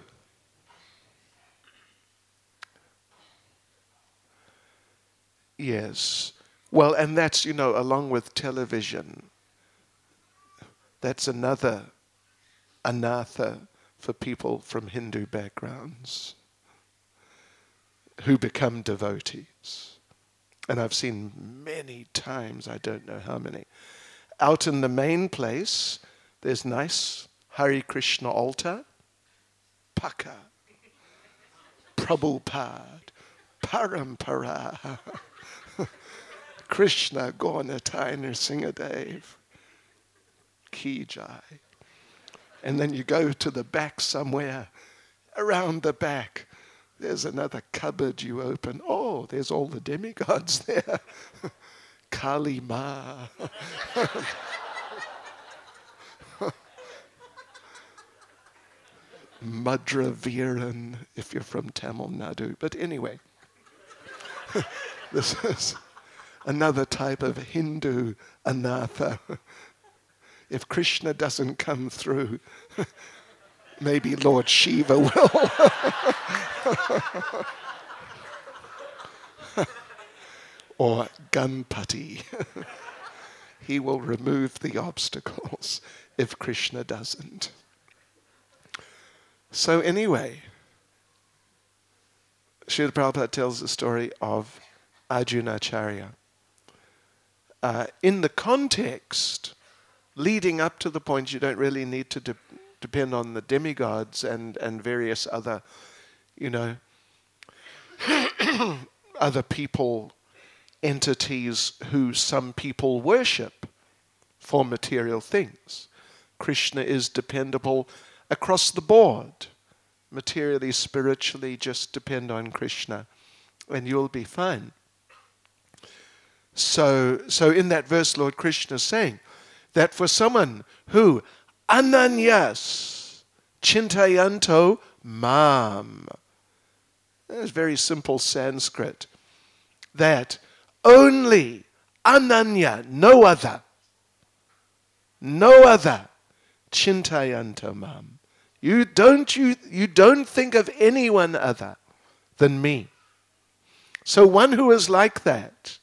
yes. Well, and that's, you know, along with television, that's another anatha for people from Hindu backgrounds who become devotees. And I've seen many times, I don't know how many. Out in the main place, there's nice Hare Krishna altar. Paka, Prabhupada, Parampara, Krishna Gaurnitai Nrsingadev, Ki Jai. And then you go to the back somewhere, around the back, there's another cupboard you open. Oh, oh, there's all the demigods there. Kali Ma. Madraviran, if you're from Tamil Nadu. But anyway, this is another type of Hindu anatha. If Krishna doesn't come through, maybe Lord Shiva will. Or Ganpati. He will remove the obstacles if Krishna doesn't. So anyway, Srila Prabhupada tells the story of Arjunacharya. Uh, in the context leading up to the point you don't really need to de- depend on the demigods and, and various other, you know, other people, entities who some people worship for material things. Krishna is dependable across the board. Materially, spiritually, just depend on Krishna and you'll be fine. So, so in that verse, Lord Krishna is saying that for someone who ananyas chintayanto mam, that's very simple Sanskrit, that only ananya, no other, no other, chintayanto mam. You don't, you, you don't think of anyone other than me. So one who is like that,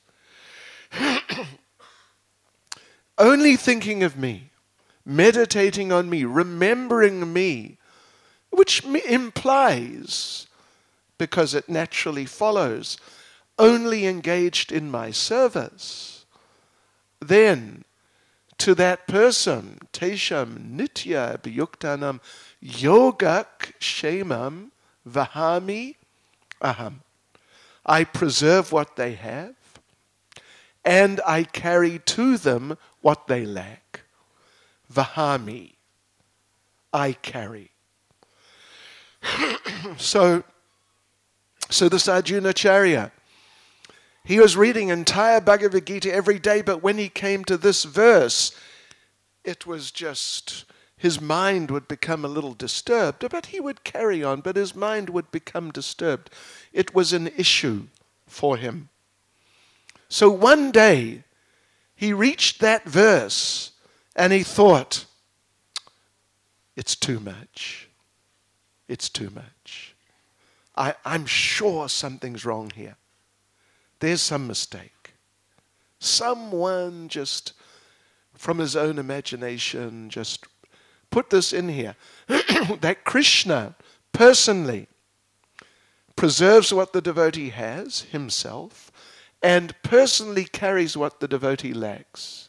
only thinking of me, meditating on me, remembering me, which implies, because it naturally follows, only engaged in my service, then to that person, tesham nitya abhiyuktanam yogak shemam vahami aham. I preserve what they have, and I carry to them what they lack. Vahami, I carry. so, so this Arjunacharya, he was reading entire Bhagavad Gita every day, but when he came to this verse, it was just, his mind would become a little disturbed, but he would carry on, but his mind would become disturbed. It was an issue for him. So one day, he reached that verse, and he thought, it's too much. It's too much. I, I'm sure something's wrong here. There's some mistake. Someone just, from his own imagination, just put this in here. That Krishna personally preserves what the devotee has, himself, and personally carries what the devotee lacks.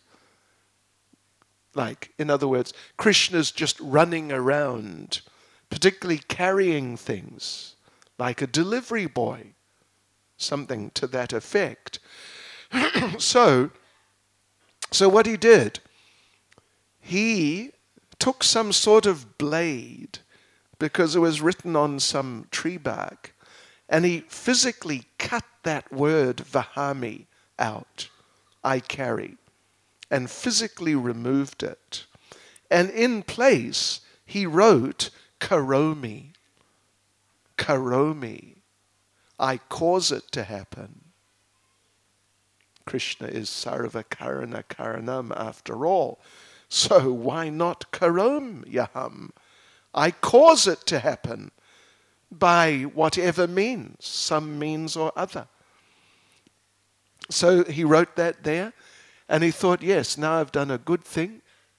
Like, in other words, Krishna's just running around, particularly carrying things, like a delivery boy. Something to that effect. so, so what he did, he took some sort of blade, because it was written on some tree bark, and he physically cut that word vahami out, I carry, and physically removed it. And in place, he wrote karomi, karomi. I cause it to happen. Krishna is sarva karana karanam after all. So why not karom yaham? I cause it to happen by whatever means, some means or other. So he wrote that there, and he thought, yes, now I've done a good thing.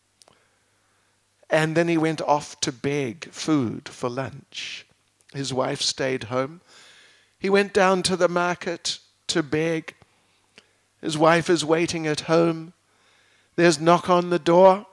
And then he went off to beg food for lunch. His wife stayed home. He went down to the market to beg. His wife is waiting at home. There's a knock on the door.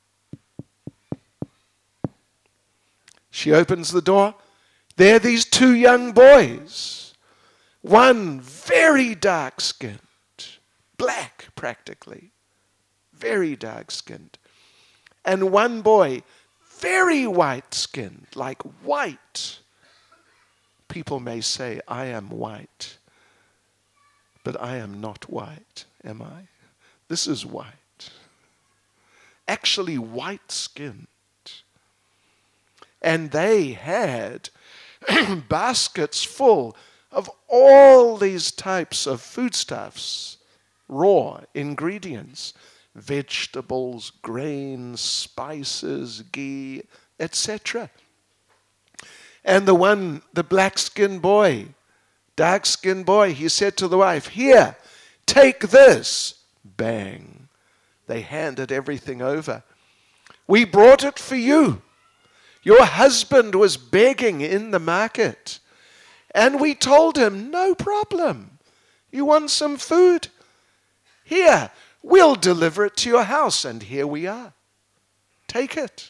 She opens the door. There are these two young boys. One very dark-skinned, black practically, very dark-skinned. And one boy very white-skinned, like white. People may say, I am white. But I am not white, am I? This is white. Actually white-skinned. And they had baskets full of all these types of foodstuffs, raw ingredients, vegetables, grains, spices, ghee, et cetera. And the one, the black-skinned boy, dark-skinned boy, he said to the wife, "Here, take this." Bang. They handed everything over. "We brought it for you. Your husband was begging in the market. And we told him, no problem. You want some food? Here, we'll deliver it to your house." And here we are. Take it.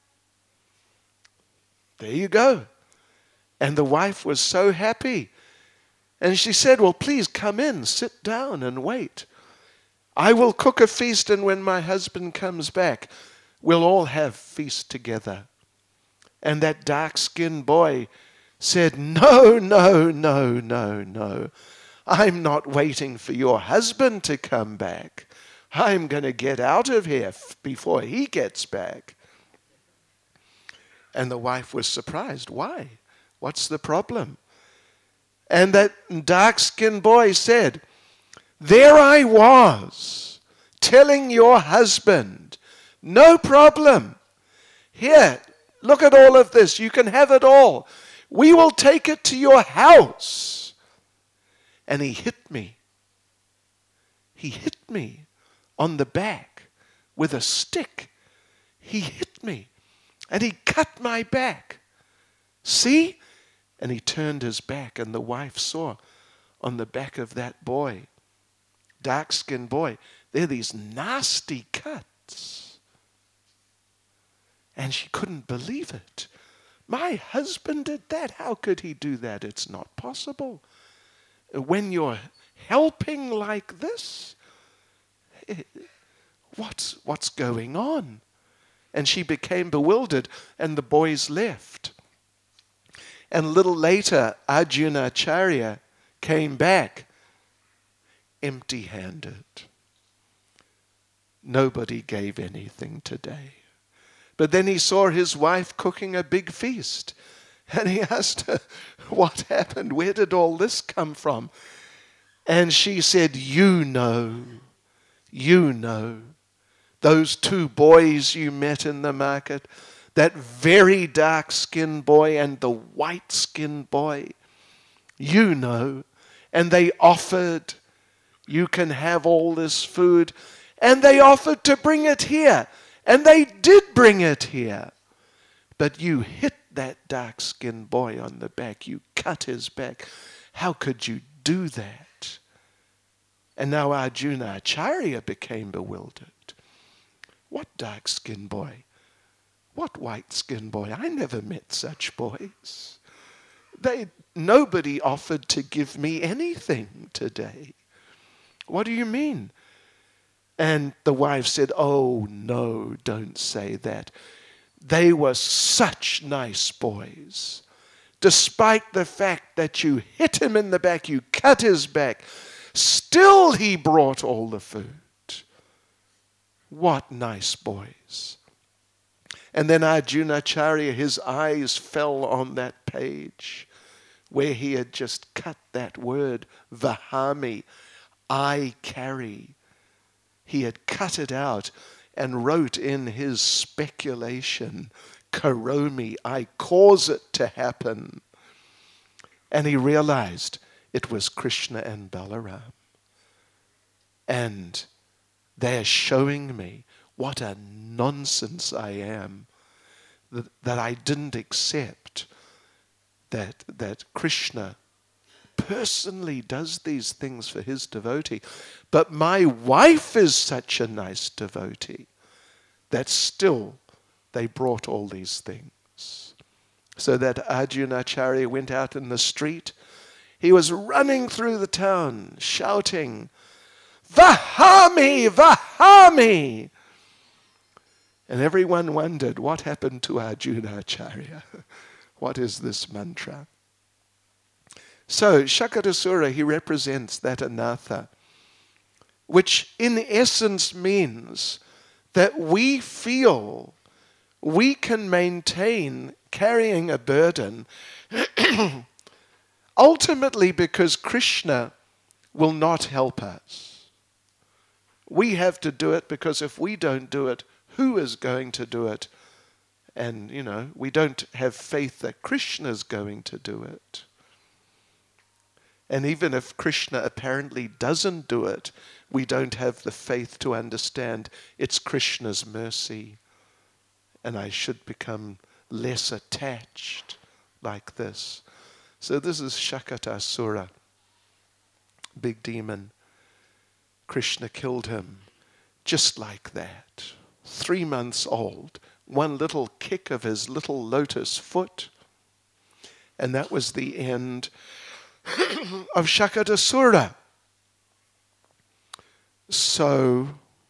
There you go. And the wife was so happy. And she said, "Well, please come in, sit down and wait. I will cook a feast, and when my husband comes back, we'll all have feast together." And that dark-skinned boy said, "No, no, no, no, no. I'm not waiting for your husband to come back. I'm going to get out of here f- before he gets back." And the wife was surprised. Why? What's the problem? And that dark-skinned boy said, "There I was, telling your husband, no problem. Here, look at all of this. You can have it all. We will take it to your house." And he hit me. He hit me on the back with a stick. He hit me. And he cut my back. See? And he turned his back, and the wife saw on the back of that boy, dark-skinned boy, there are these nasty cuts. And she couldn't believe it. My husband did that. How could he do that? It's not possible. When you're helping like this, what's, what's going on? And she became bewildered, and the boys left. And a little later, Arjunacharya came back empty-handed. Nobody gave anything today. But then he saw his wife cooking a big feast. And he asked her, "What happened? Where did all this come from?" And she said, "You know, you know. Those two boys you met in the market, that very dark-skinned boy and the white-skinned boy, you know. And they offered, you can have all this food. And they offered to bring it here. And they did bring it here. But you hit that dark-skinned boy on the back. You cut his back. How could you do that?" And now Arjunacharya became bewildered. What dark-skinned boy? What white-skinned boy? I never met such boys. They, nobody offered to give me anything today. What do you mean? And the wife said, "Oh, no, don't say that. They were such nice boys. Despite the fact that you hit him in the back, you cut his back, still he brought all the food. What nice boys." And then Arjunacharya, his eyes fell on that page where he had just cut that word, Vahami, I carry. He had cut it out and wrote in his speculation, Karomi, I cause it to happen. And he realized it was Krishna and Balaram. And they're showing me what a nonsense I am, that, that I didn't accept that, that Krishna personally does these things for his devotee. But my wife is such a nice devotee that still they brought all these things. So that Arjunacharya went out in the street. He was running through the town, shouting, Vahami, Vahami! And everyone wondered, what happened to Arjunacharya? What is this mantra? So Shakatasura, he represents that anatha, which in essence means that we feel we can maintain carrying a burden ultimately because Krishna will not help us. We have to do it because if we don't do it, who is going to do it? And, you know, we don't have faith that Krishna is going to do it. And even if Krishna apparently doesn't do it, we don't have the faith to understand it's Krishna's mercy. And I should become less attached like this. So this is Shakatasura, big demon. Krishna killed him just like that. Three months old. One little kick of his little lotus foot. And that was the end of Shakatasura. So,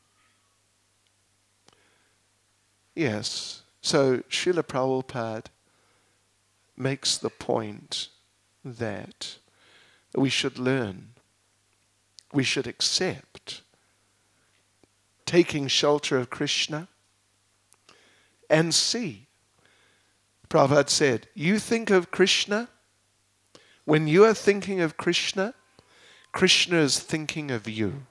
yes, so Srila Prabhupada makes the point that we should learn, we should accept taking shelter of Krishna and see. Prabhupada said, you think of Krishna, when you are thinking of Krishna, Krishna is thinking of you.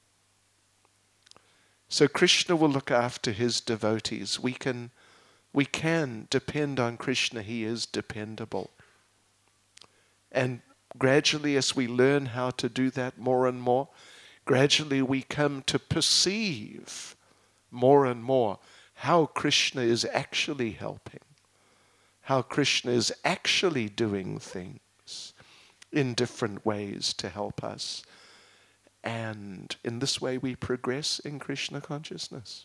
So Krishna will look after his devotees. We can, we can depend on Krishna. He is dependable. And gradually, as we learn how to do that more and more, gradually we come to perceive more and more how Krishna is actually helping, how Krishna is actually doing things in different ways to help us. And in this way we progress in Krishna consciousness.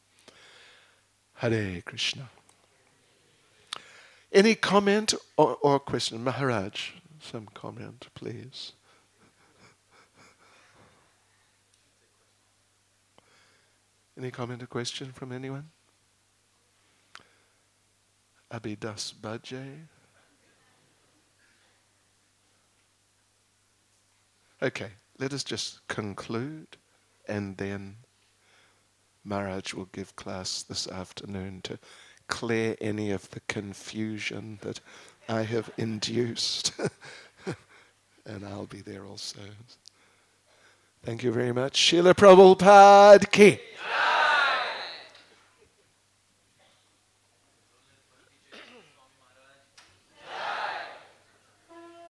Hare Krishna. Any comment or, or question? Maharaj, some comment, please. Any comment or question from anyone? Abhidas Bajay. Okay, let us just conclude, and then Maharaj will give class this afternoon to clear any of the confusion that I have induced. And I'll be there also. Thank you very much. Srila Prabhupada ki.